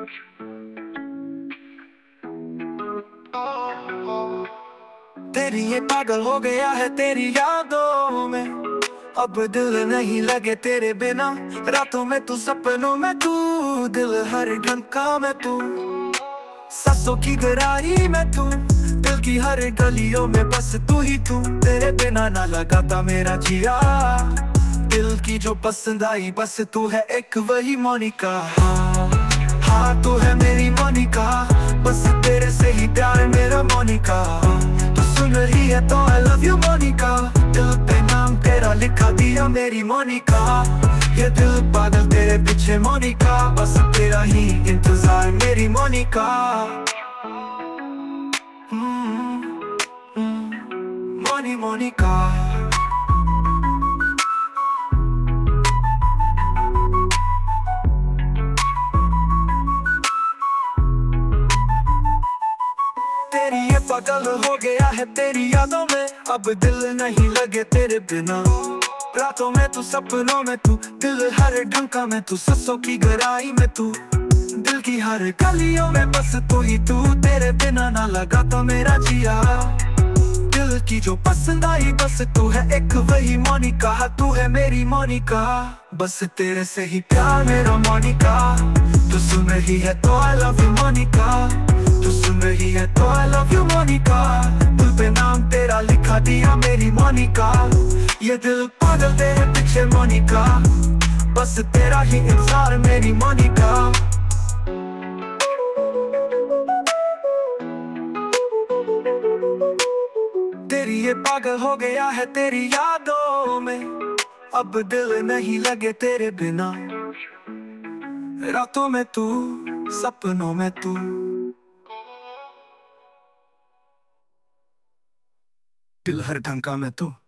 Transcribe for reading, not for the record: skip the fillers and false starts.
तेरी ये पागल हो गया है तेरी यादों में, अब दिल नहीं लगे तेरे बिना। रातों में तू, सपनों में तू, दिल हर ढंका में तू, सांसों की गहराई में तू, दिल की हर गलियों में बस तू ही तू। तेरे बिना ना लगाता मेरा जिया, दिल की जो पसंद आई बस तू है एक वही मोनिका। हाँ तू है मेरी मोनिका, बस तेरे से ही प्यार मेरा मोनिका। तू सुन रही है तो I love you मोनिका, दिल पे नाम तेरा लिखा दिया मेरी मोनिका। ये दिल पागल तेरे पीछे मोनिका, बस तेरा ही इंतजार मेरी मोनिका। मोनिका। तेरी ये पागल हो गया है तेरी यादों में, अब दिल नहीं लगे तेरे बिना। रातों में तू, सपनों में तू, दिल हर ढंका में तू, सांसों की गहराई में तू, दिल की हर गलियों में बस तू ही तू। तेरे बिना ना लगा तो मेरा जिया, दिल की जो पसंद आई बस तू है एक वही मोनिका। तू है मेरी मोनिका, बस तेरे से ही प्यार मेरा मोनिका। तू सुन रही है तो I love you मोनिका, तू सुन रही है तो I love you मोनिका। दिल पे नाम तेरा लिखा दिया मेरी मोनिका। ये दिल पागल तेरे पीछे मोनिका, बस तेरा ही इंतजार मेरी मोनिका। तेरी ये पागल हो गया है तेरी यादों में, अब दिल नहीं लगे तेरे बिना। रातों में तू, सपनों में तू, दिल हर ढंका में तू।